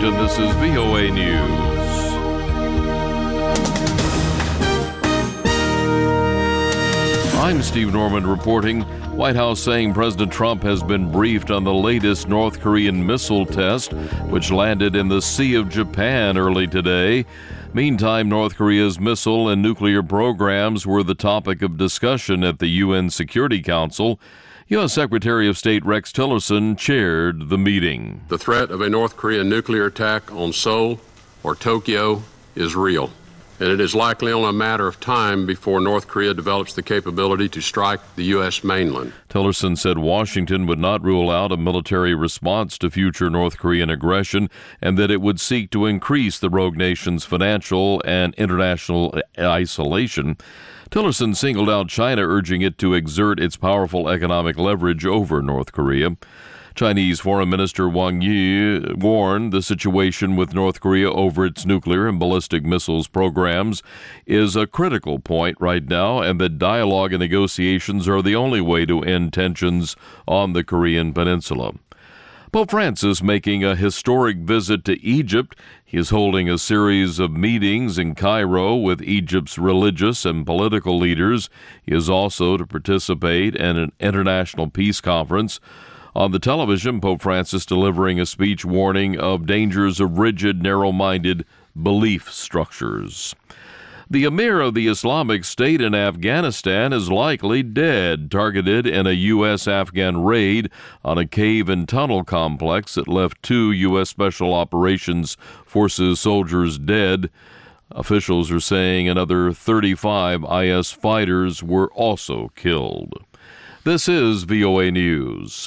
Washington, this is VOA News. I'm Steve Norman reporting. White House saying President Trump has been briefed on the latest North Korean missile test, which landed in the Sea of Japan early today. Meantime, North Korea's missile and nuclear programs were the topic of discussion at the UN Security Council. U.S. Secretary of State Rex Tillerson chaired the meeting. The threat of a North Korean nuclear attack on Seoul or Tokyo is real, and it is likely only a matter of time before North Korea develops the capability to strike the U.S. mainland. Tillerson said Washington would not rule out a military response to future North Korean aggression and that it would seek to increase the rogue nation's financial and international isolation. Tillerson singled out China, urging it to exert its powerful economic leverage over North Korea. Chinese Foreign Minister Wang Yi warned the situation with North Korea over its nuclear and ballistic missiles programs is a critical point right now, and that dialogue and negotiations are the only way to end tensions on the Korean peninsula. Pope Francis making a historic visit to Egypt. He is holding a series of meetings in Cairo with Egypt's religious and political leaders. He is also to participate in an international peace conference. On the television, Pope Francis delivering a speech warning of dangers of rigid, narrow-minded belief structures. The emir of the Islamic State in Afghanistan is likely dead, targeted in a U.S.-Afghan raid on a cave and tunnel complex that left 2 U.S. Special Operations Forces soldiers dead. Officials are saying another 35 IS fighters were also killed. This is VOA News.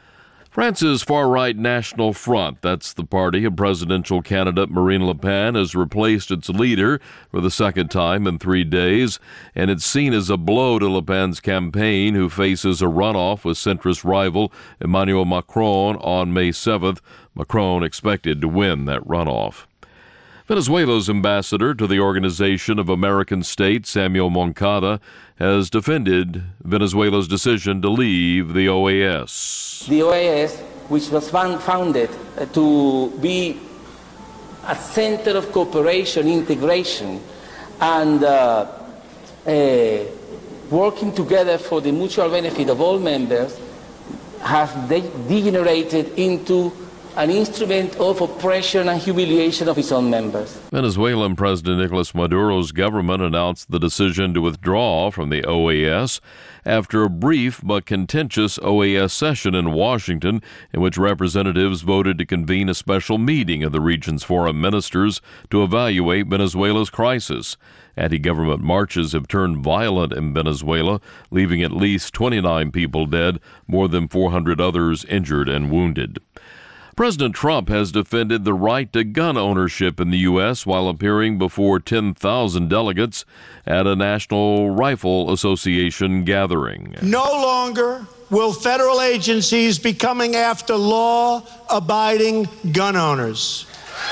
France's far-right National Front, that's the party of presidential candidate Marine Le Pen, has replaced its leader for the second time in 3 days, and it's seen as a blow to Le Pen's campaign, who faces a runoff with centrist rival Emmanuel Macron on May 7th. Macron expected to win that runoff. Venezuela's ambassador to the Organization of American States, Samuel Moncada, has defended Venezuela's decision to leave the OAS. The OAS, which was founded to be a center of cooperation, integration, and working together for the mutual benefit of all members, has degenerated into an instrument of oppression and humiliation of its own members. Venezuelan President Nicolas Maduro's government announced the decision to withdraw from the OAS after a brief but contentious OAS session in Washington, in which representatives voted to convene a special meeting of the region's foreign ministers to evaluate Venezuela's crisis. Anti-government marches have turned violent in Venezuela, leaving at least 29 people dead, more than 400 others injured and wounded. President Trump has defended the right to gun ownership in the U.S. while appearing before 10,000 delegates at a National Rifle Association gathering. No longer will federal agencies be coming after law-abiding gun owners.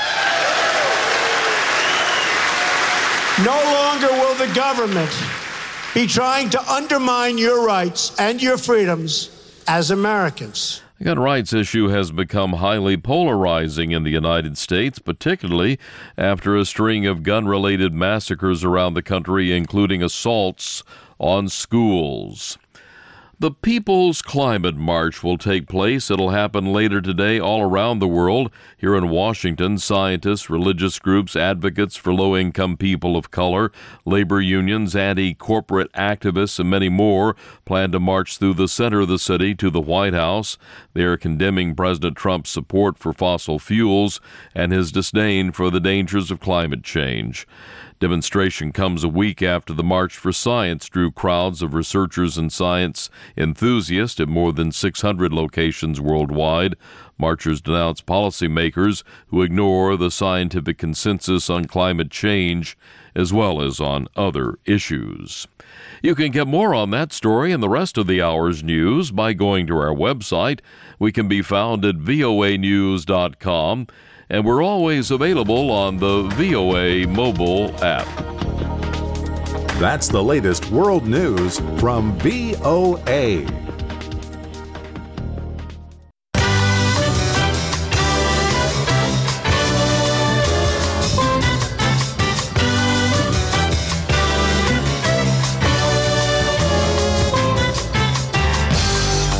No longer will the government be trying to undermine your rights and your freedoms as Americans. The gun rights issue has become highly polarizing in the United States, particularly after a string of gun-related massacres around the country, including assaults on schools. The People's Climate March will take place. It'll happen later today all around the world. Here in Washington, scientists, religious groups, advocates for low-income people of color, labor unions, anti-corporate activists, and many more plan to march through the center of the city to the White House. They are condemning President Trump's support for fossil fuels and his disdain for the dangers of climate change. Demonstration comes a week after the March for Science drew crowds of researchers and science enthusiasts at more than 600 locations worldwide. Marchers denounce policymakers who ignore the scientific consensus on climate change as well as on other issues. You can get more on that story and the rest of the hour's news by going to our website. We can be found at voanews.com. And we're always available on the VOA mobile app. That's the latest world news from VOA.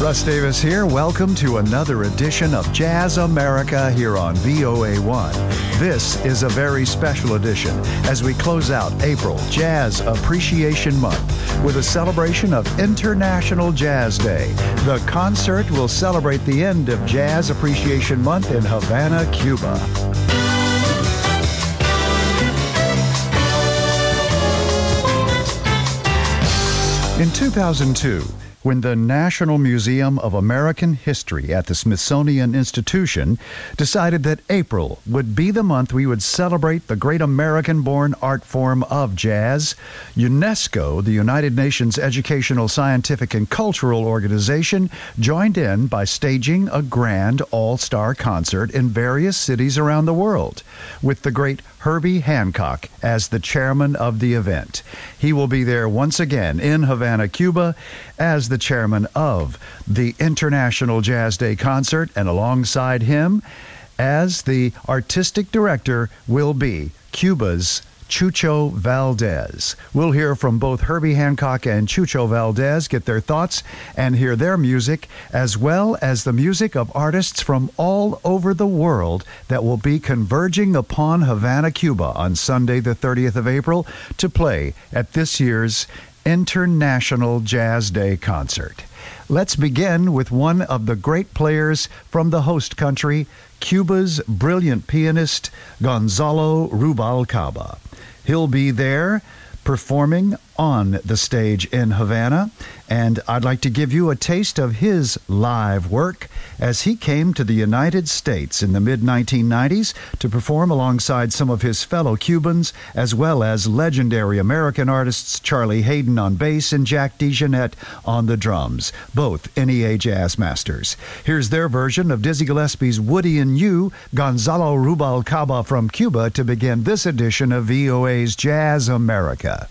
Russ Davis here. Welcome to another edition of Jazz America here on VOA1. This is a very special edition as we close out April Jazz Appreciation Month with a celebration of International Jazz Day. The concert will celebrate the end of Jazz Appreciation Month in Havana, Cuba. In 2002, when the National Museum of American History at the Smithsonian Institution decided that April would be the month we would celebrate the great American-born art form of jazz, UNESCO, the United Nations Educational, Scientific, and Cultural Organization, joined in by staging a grand all-star concert in various cities around the world, with the great Herbie Hancock as the chairman of the event. He will be there once again in Havana, Cuba, as the chairman of the International Jazz Day concert, and alongside him as the artistic director will be Cuba's Chucho Valdez. We'll hear from both Herbie Hancock and Chucho Valdez, get their thoughts and hear their music, as well as the music of artists from all over the world that will be converging upon Havana, Cuba on Sunday, the 30th of April, to play at this year's International Jazz Day concert. Let's begin with one of the great players from the host country, Cuba's brilliant pianist, Gonzalo Rubalcaba. He'll be there performing on the stage in Havana, and I'd like to give you a taste of his live work as he came to the United States in the mid-1990s to perform alongside some of his fellow Cubans, as well as legendary American artists Charlie Haden on bass and Jack DeJohnette on the drums, both NEA jazz masters. Here's their version of Dizzy Gillespie's Woody and You, Gonzalo Rubalcaba from Cuba, to begin this edition of VOA's Jazz America.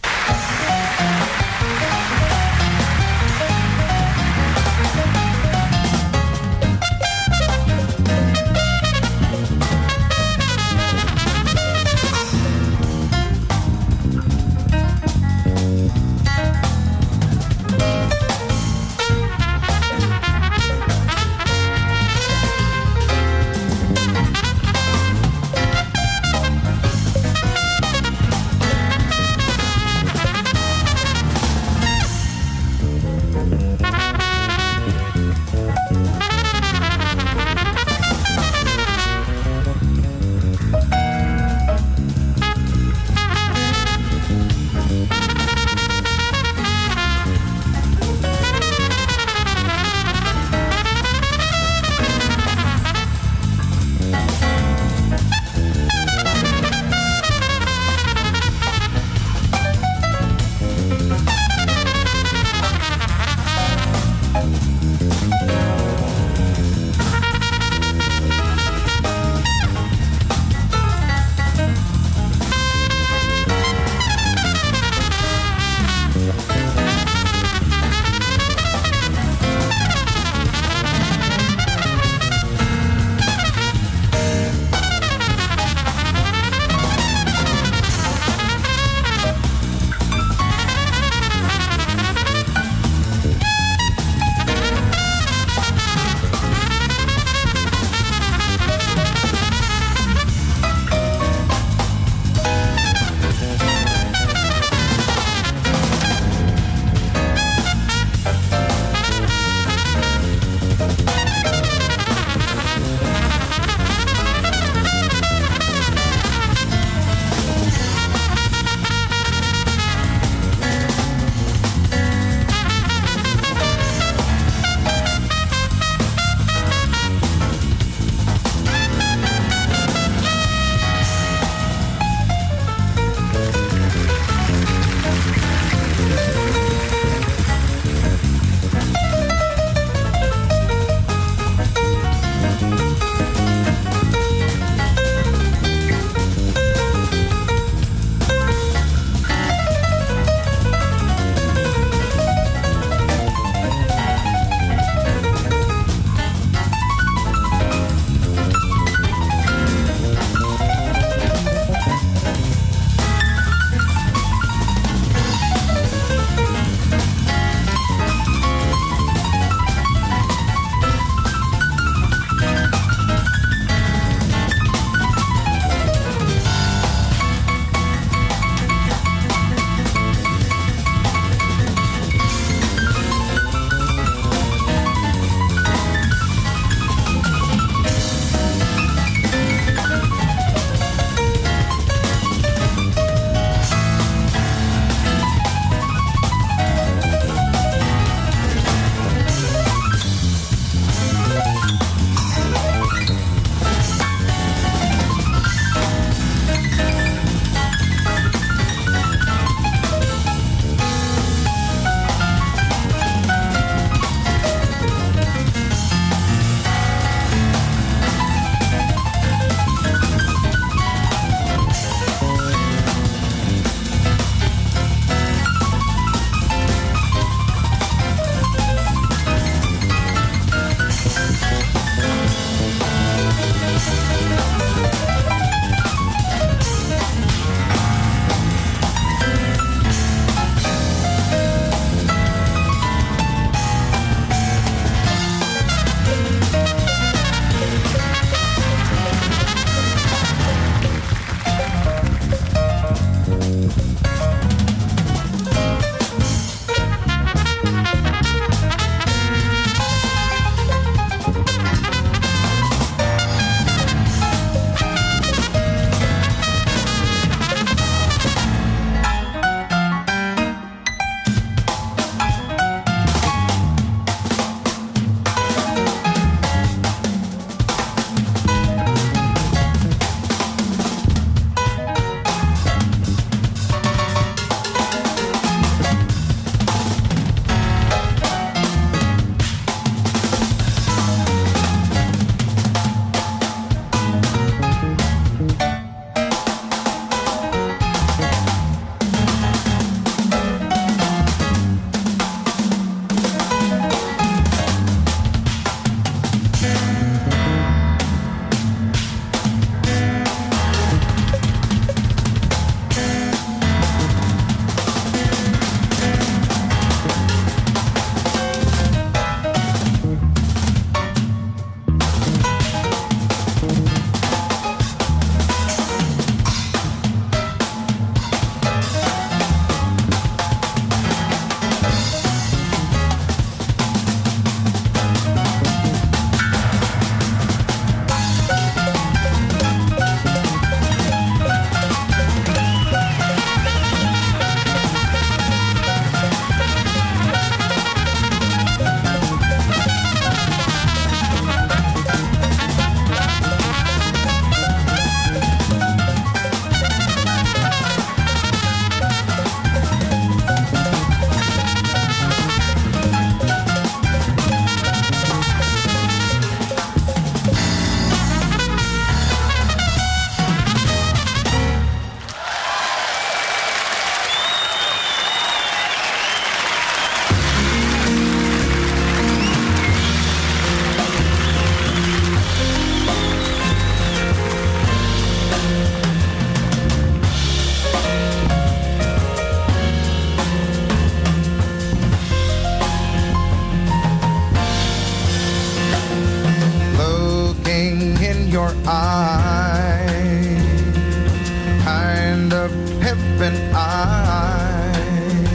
your eyes, kind of heaven eyes,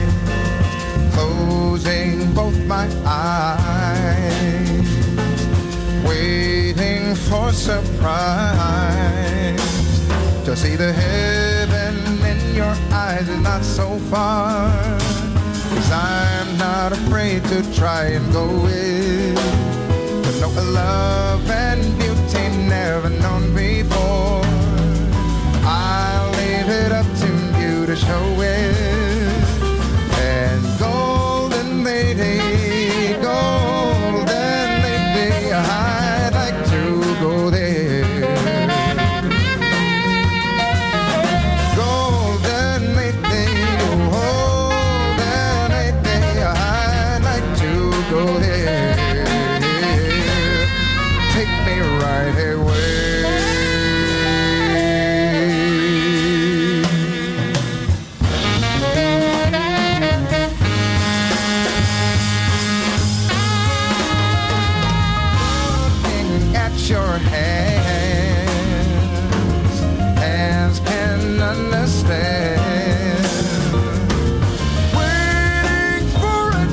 closing both my eyes, waiting for surprise, to see the heaven in your eyes is not so far, 'cause I'm not afraid to try and go with, to know a love and beauty never known before. I'll leave it up to you to show it. And golden lady, I'd like to go there. Golden lady, I'd like to go there. Take me right away. Your hands can understand, waiting for a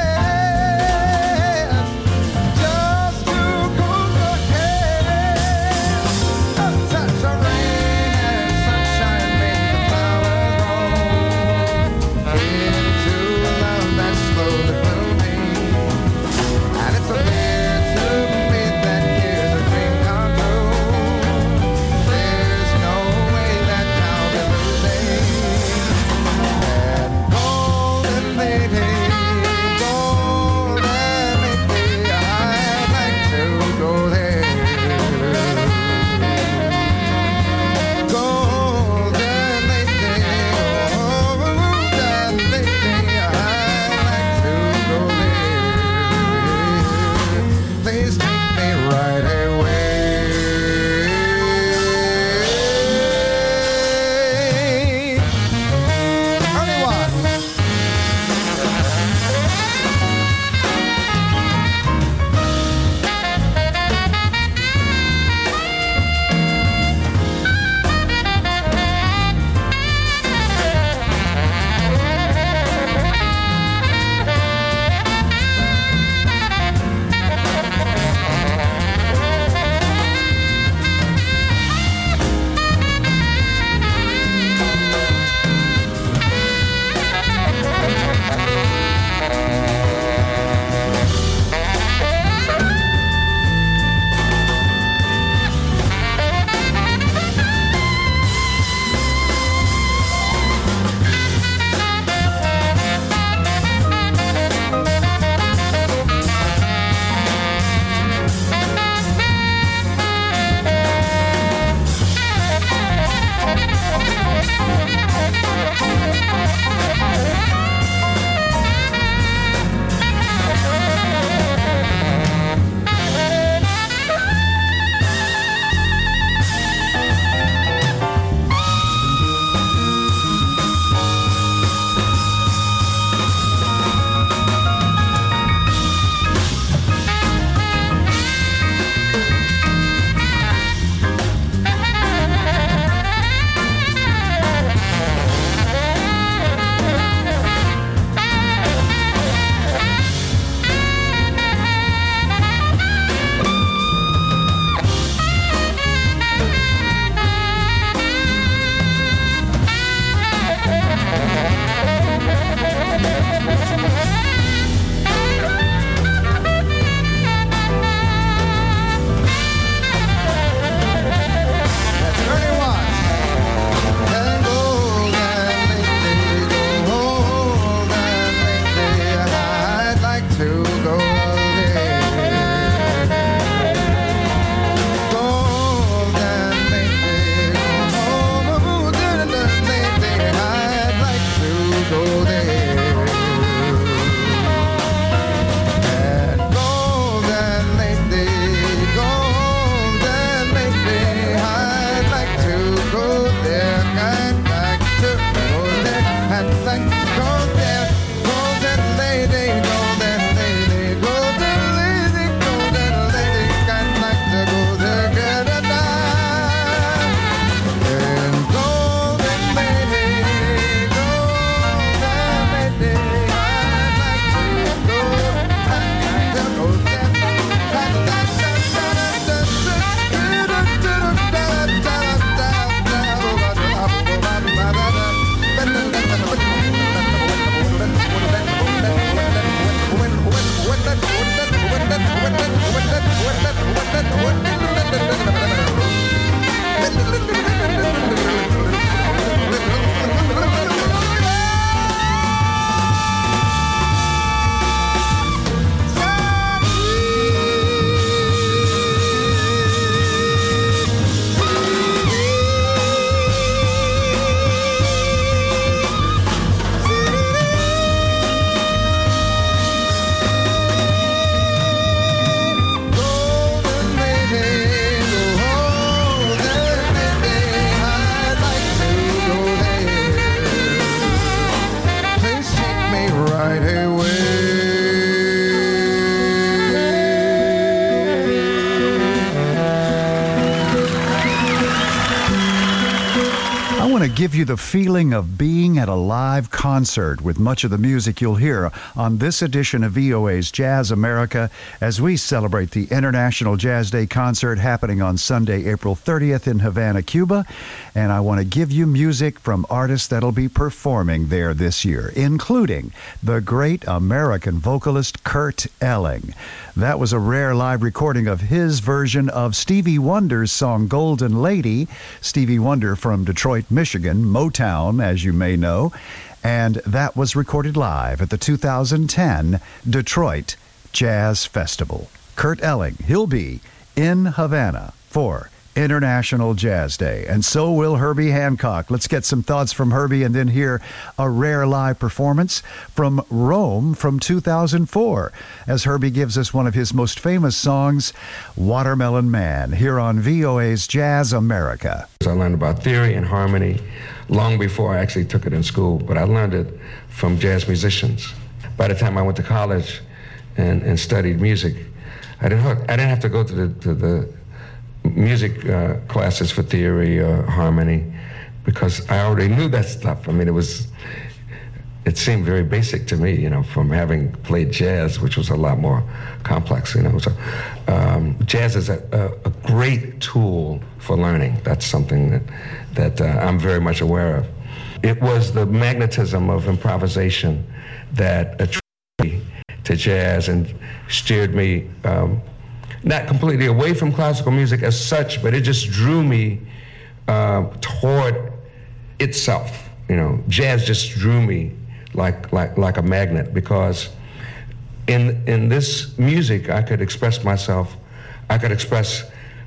chance just to hold your hand. A touch of rain and sunshine make the flowers grow into love that's slowly blooming, and it's a give you the feeling of being at a live concert with much of the music you'll hear on this edition of VOA's Jazz America as we celebrate the International Jazz Day concert happening on Sunday, April 30th in Havana, Cuba. And I want to give you music from artists that'll be performing there this year, including the great American vocalist Kurt Elling. That was a rare live recording of his version of Stevie Wonder's song Golden Lady. Stevie Wonder from Detroit, Michigan, Motown, as you may know. And that was recorded live at the 2010 Detroit Jazz Festival. Kurt Elling, he'll be in Havana for International Jazz Day, and so will Herbie Hancock. Let's get some thoughts from Herbie and then hear a rare live performance from Rome from 2004 as Herbie gives us one of his most famous songs, Watermelon Man, here on VOA's Jazz America. I learned about theory and harmony long before I actually took it in school, but I learned it from jazz musicians. By the time I went to college and studied music, I didn't have to go to the music classes for theory or harmony because I already knew that stuff. I mean, it seemed very basic to me, from having played jazz, which was a lot more complex, So jazz is a great tool for learning. That's something that I'm very much aware of. It was the magnetism of improvisation that attracted me to jazz and steered me not completely away from classical music as such, but it just drew me toward itself. Jazz just drew me like a magnet because in this music I could express myself. I could express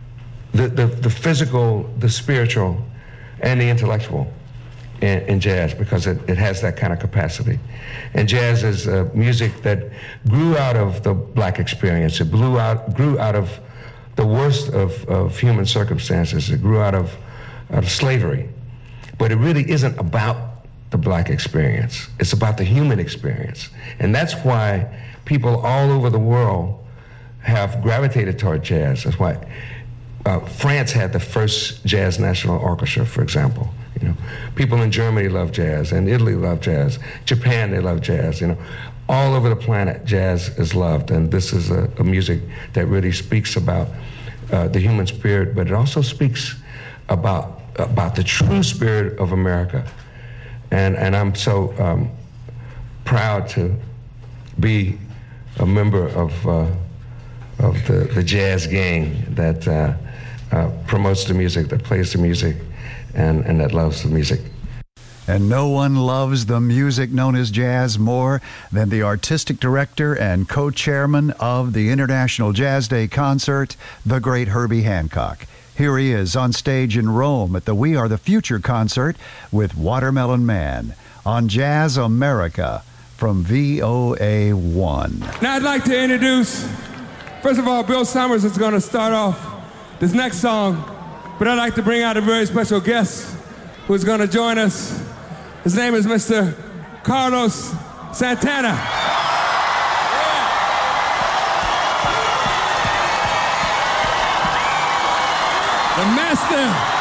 the physical, the spiritual, and the intellectual in jazz because it has that kind of capacity. And jazz is music that grew out of the black experience. It grew out of the worst of human circumstances. It grew out of slavery. But it really isn't about the black experience. It's about the human experience. And that's why people all over the world have gravitated toward jazz. That's why France had the first jazz national orchestra, for example. People in Germany love jazz, and Italy love jazz. Japan, they love jazz. All over the planet, jazz is loved, and this is a music that really speaks about the human spirit, but it also speaks about the true spirit of America. And I'm so proud to be a member of the jazz gang that promotes the music, that plays the music, and that loves the music. And no one loves the music known as jazz more than the artistic director and co-chairman of the International Jazz Day concert, the great Herbie Hancock. Here he is on stage in Rome at the We Are the Future concert with Watermelon Man on Jazz America from VOA1. Now I'd like to introduce, first of all, Bill Summers is going to start off this next song, but I'd like to bring out a very special guest who's going to join us. His name is Mr. Carlos Santana. The master.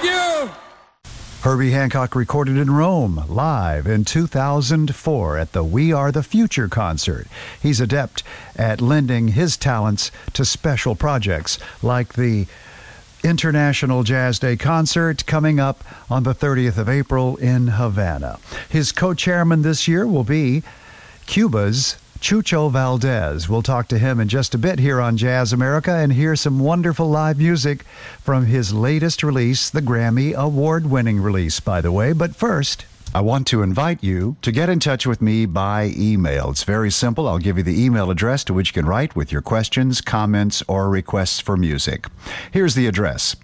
you. Herbie Hancock recorded in Rome live in 2004 at the We Are the Future concert. He's adept at lending his talents to special projects like the International Jazz Day concert coming up on the 30th of April in Havana. His co-chairman this year will be Cuba's Chucho Valdez. We'll talk to him in just a bit here on Jazz America and hear some wonderful live music from his latest release, the Grammy Award-winning release, by the way. But first, I want to invite you to get in touch with me by email. It's very simple. I'll give you the email address to which you can write with your questions, comments, or requests for music. Here's the address: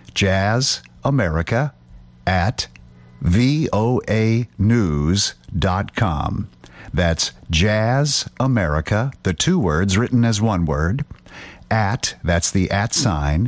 jazzamerica@voanews.com. That's Jazz America, the two words written as one word, that's the @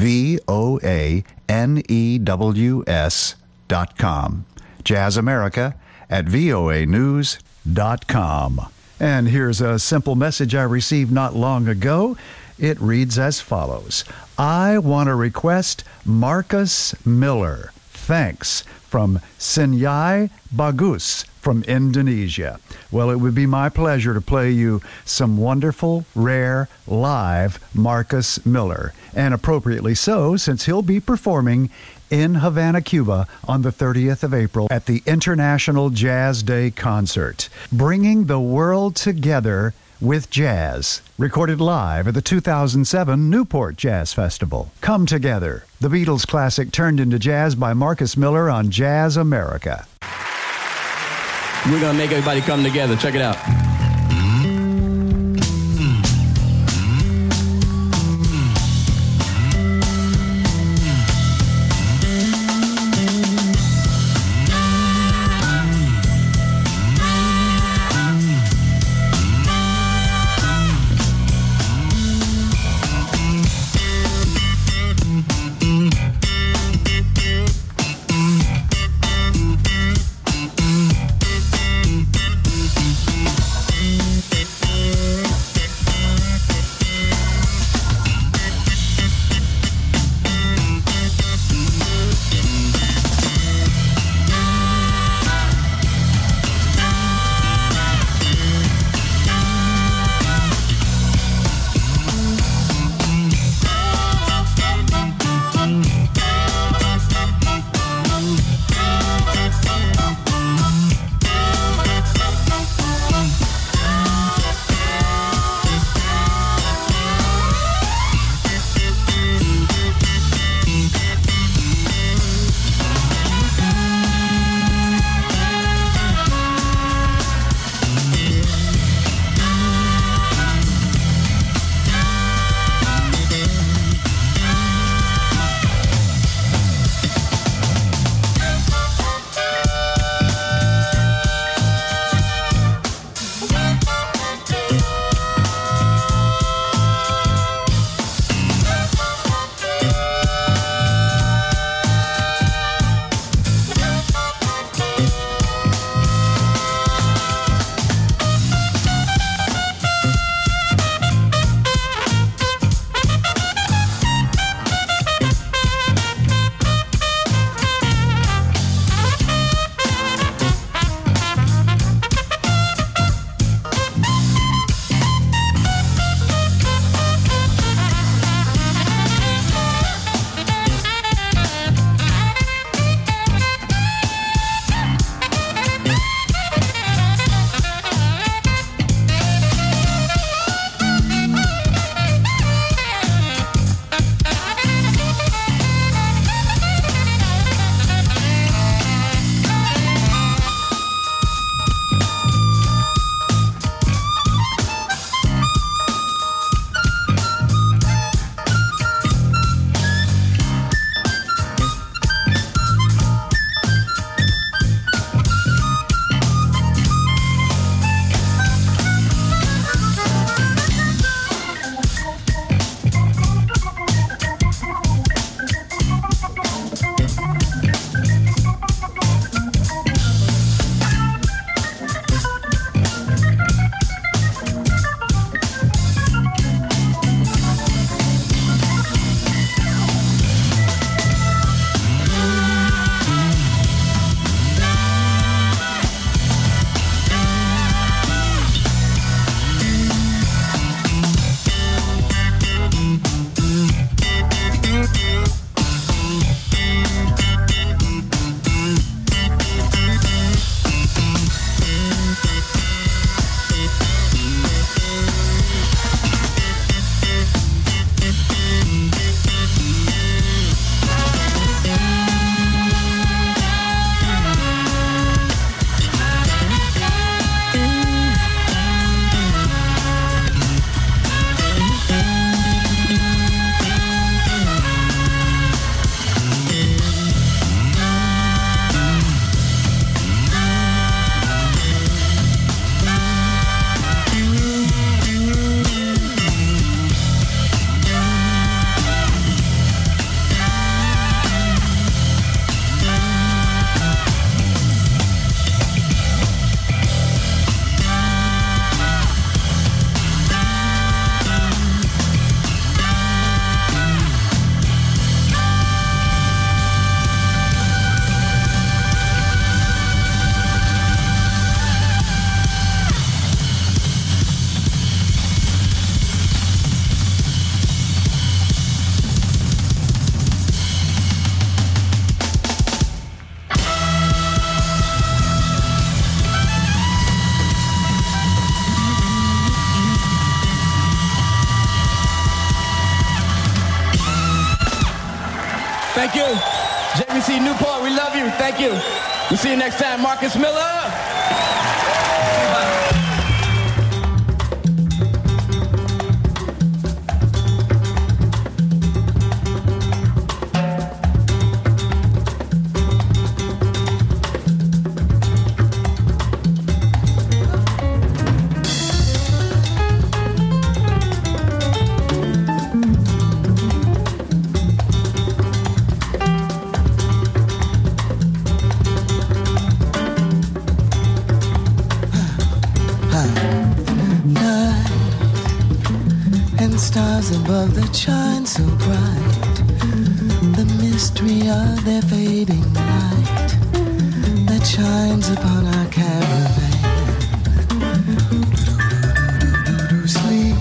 VOANEWS.com. Jazz America at voanews.com. And here's a simple message I received not long ago. It reads as follows: I want to request Marcus Miller. Thanks, from Sinyai Bagus from Indonesia. Well, it would be my pleasure to play you some wonderful, rare, live Marcus Miller. And appropriately so, since he'll be performing in Havana, Cuba on the 30th of April at the International Jazz Day concert, bringing the world together with jazz, recorded live at the 2007 Newport Jazz Festival. Come Together, the Beatles classic turned into jazz by Marcus Miller on Jazz America. We're going to make everybody come together. Check it out. Thank you. JVC Newport, we love you. Thank you. We'll see you next time. Marcus Miller. Stars above that shine so bright, the mystery of their fading light that shines upon our caravan. Sleep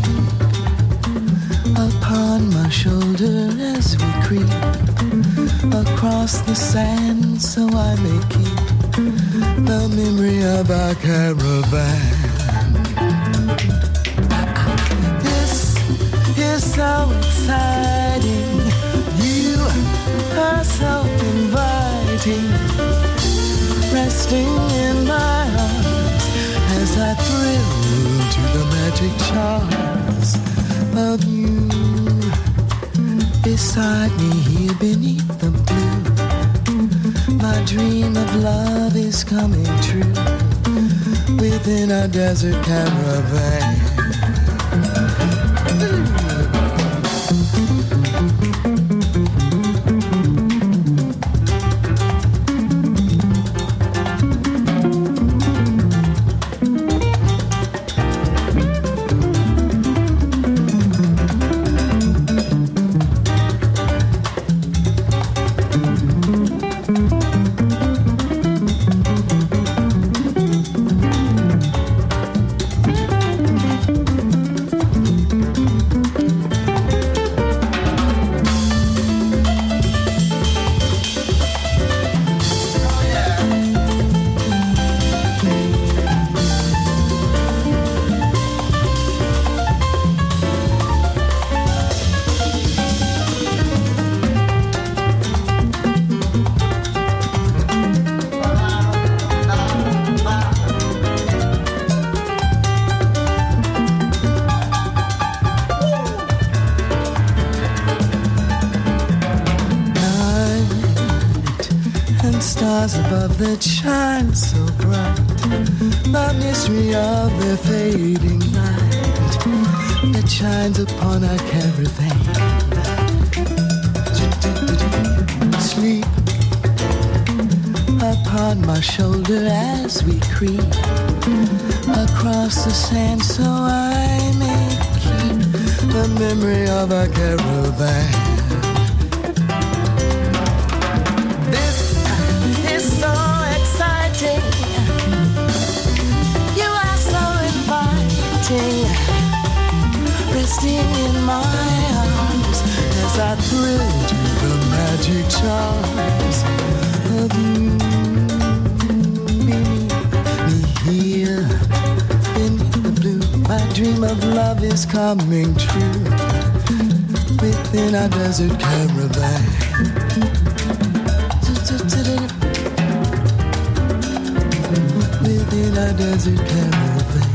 upon my shoulder as we creep across the sand, so I may keep the memory of our caravan. So exciting, you are so inviting, resting in my arms as I thrill to the magic charms of you. Beside me here beneath the blue, my dream of love is coming true within a desert caravan. Above that shine so bright, the mystery of the fading light that shines upon our caravan. Sleep upon my shoulder as we creep across the sand, so I may keep the memory of our caravan. Resting in my arms as I thrill to the magic charms of you. Me here beneath the blue, my dream of love is coming true within our desert caravan. Within our desert caravan.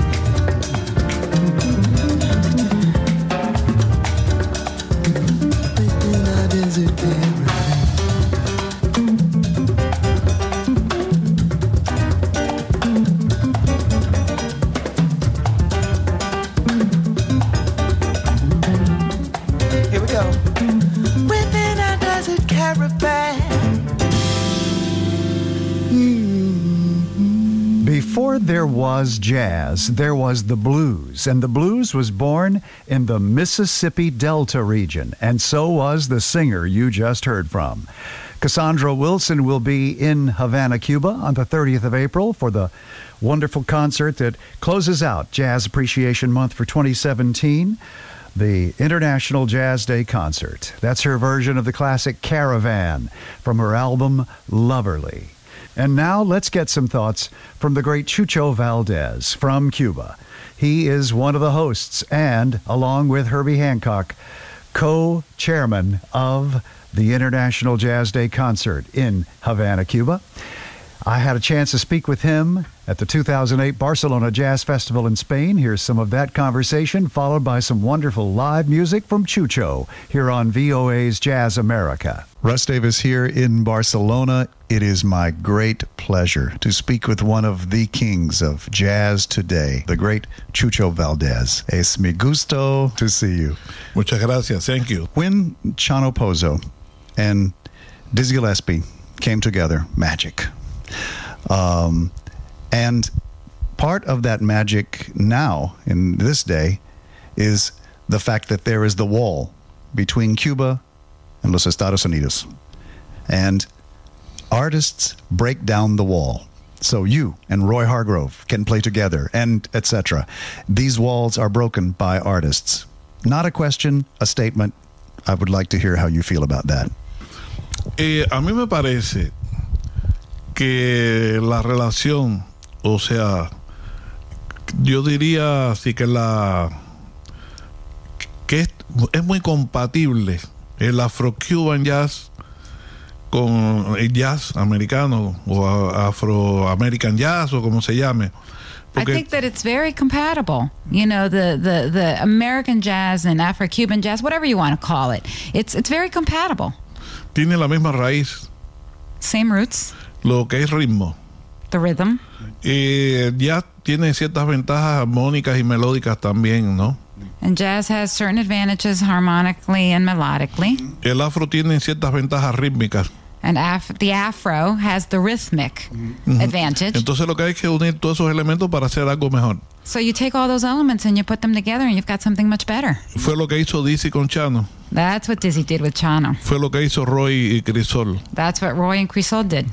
Before there was jazz, there was the blues, and the blues was born in the Mississippi Delta region, and so was the singer you just heard from. Cassandra Wilson will be in Havana, Cuba on the 30th of April for the wonderful concert that closes out Jazz Appreciation Month for 2017, the International Jazz Day Concert. That's her version of the classic Caravan from her album Loverly. And now let's get some thoughts from the great Chucho Valdez from Cuba. He is one of the hosts and, along with Herbie Hancock, co-chairman of the International Jazz Day Concert in Havana, Cuba. I had a chance to speak with him at the 2008 Barcelona Jazz Festival in Spain. Here's some of that conversation, followed by some wonderful live music from Chucho here on VOA's Jazz America. Russ Davis here in Barcelona. It is my great pleasure to speak with one of the kings of jazz today, the great Chucho Valdés. Es mi gusto to see you. Muchas gracias. Thank you. When Chano Pozo and Dizzy Gillespie came together, magic. And part of that magic now, in this day, is the fact that there is the wall between Cuba and los Estados Unidos. And artists break down the wall. So you and Roy Hargrove can play together, and etc. These walls are broken by artists. Not a question, a statement. I would like to hear how you feel about that. A mí me parece que la relación, o sea, yo diría así que es muy compatible el Afro-Cuban jazz con el jazz americano o Afro-American jazz o como se llame. I think that it's very compatible. You know, the American jazz and Afro-Cuban jazz, whatever you want to call it, it's very compatible. Tiene la misma raíz. Same roots. Lo que es ritmo. The rhythm. Jazz tiene ciertas ventajas armónicas y melódicas también, ¿no? And jazz has certain advantages harmonically and melodically. El afro tiene ciertas ventajas rítmicas. And the afro has the rhythmic advantage. Entonces lo que hay que unir todos esos elementos para hacer algo mejor. So you take all those elements and you put them together and you've got something much better. Fue lo que hizo Dizzy con Chano. That's what Dizzy did with Chano. Fue lo que hizo Roy y Crisol. That's what Roy and Crisol did.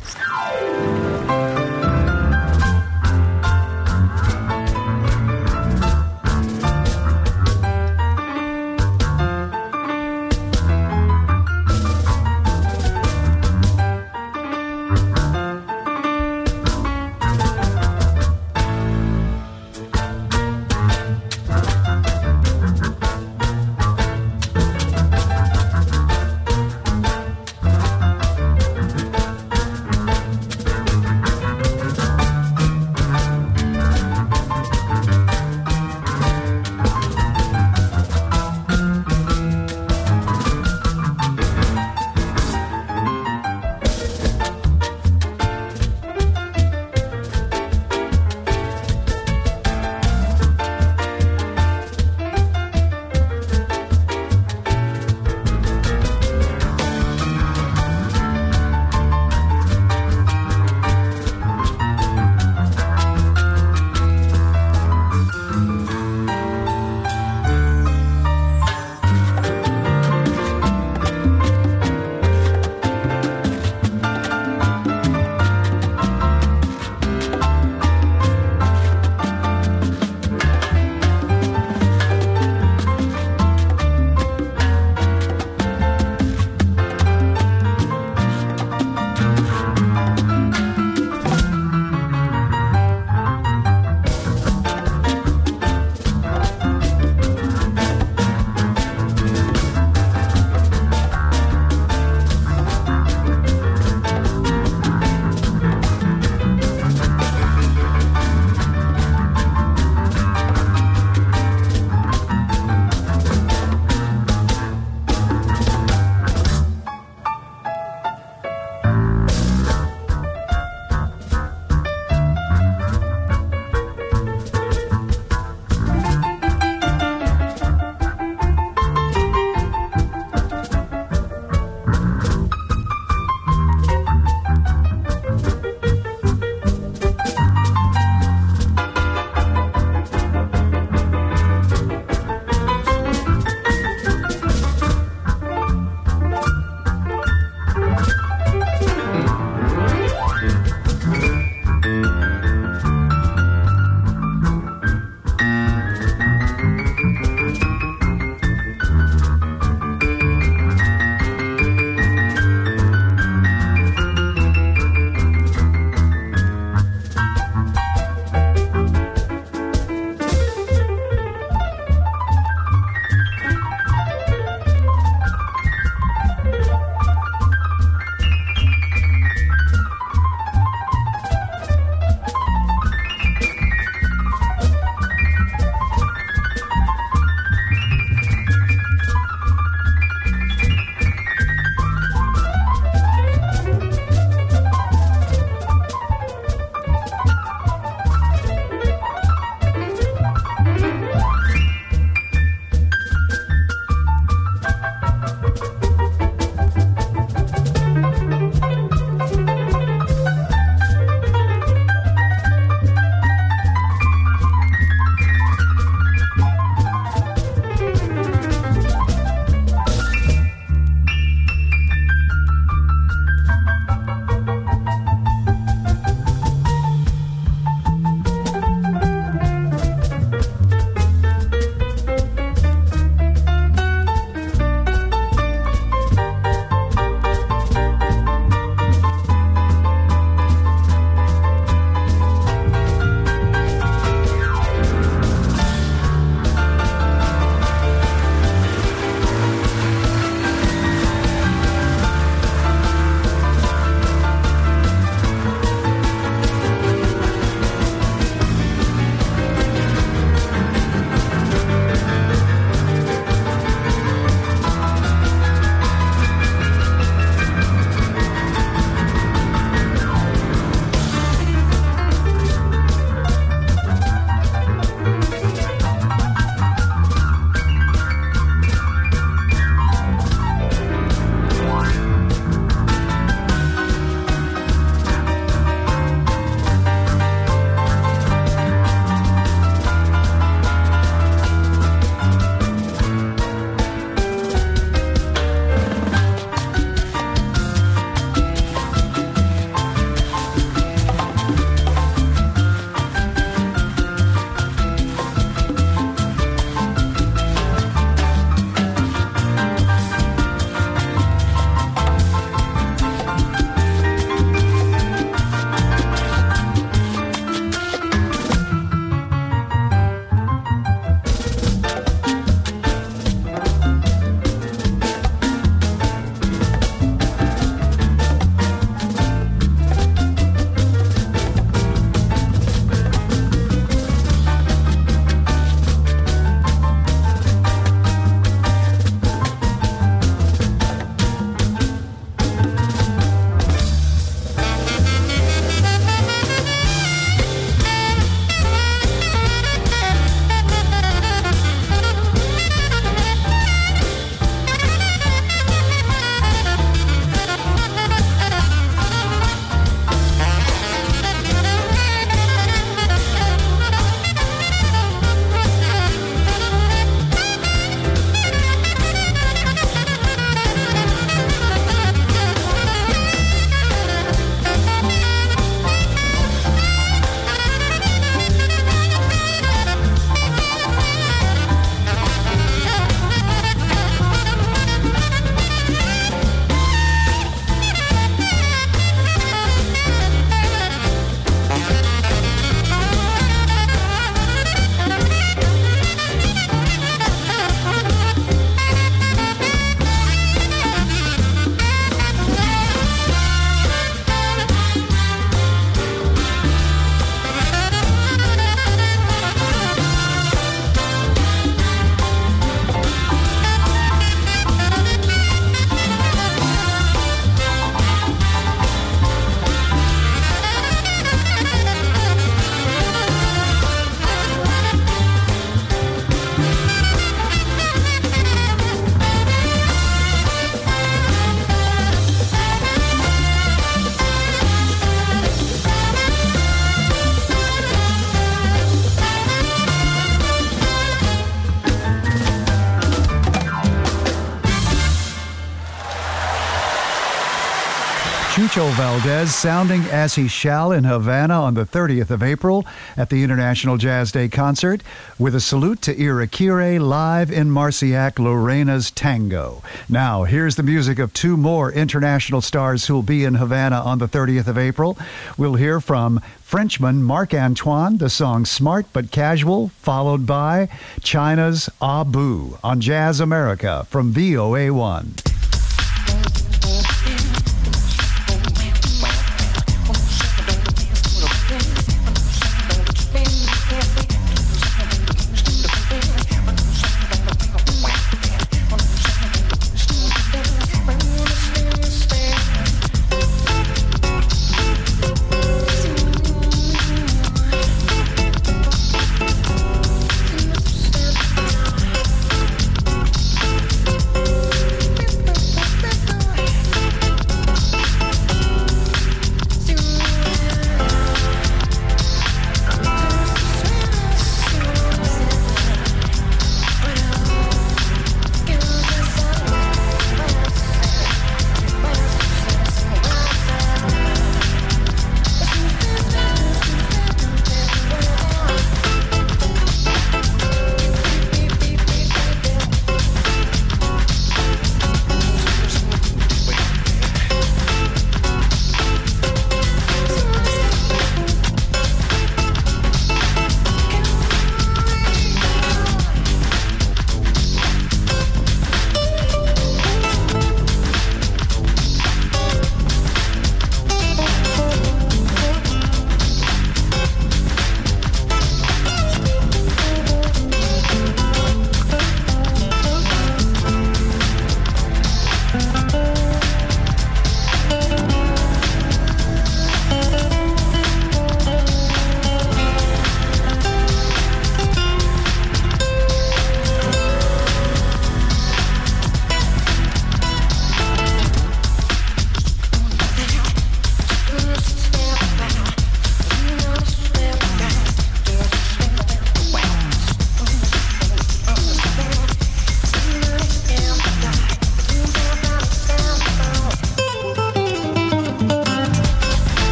Nacho Valdez sounding as he shall in Havana on the 30th of April at the International Jazz Day concert, with a salute to Irakere live in Marciac, Lorena's Tango. Now, here's the music of two more international stars who'll be in Havana on the 30th of April. We'll hear from Frenchman Marc-Antoine, the song Smart But Casual, followed by China's Abu on Jazz America from VOA1.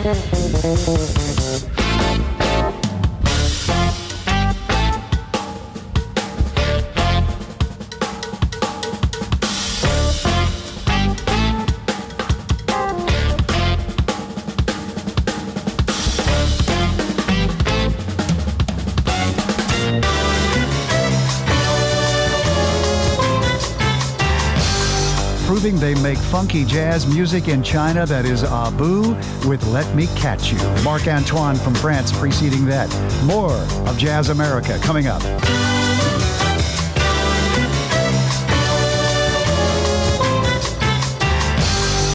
Proving they make funky jazz music in China, that is Abu with Let Me Catch You. Marc Antoine from France preceding that. More of Jazz America coming up.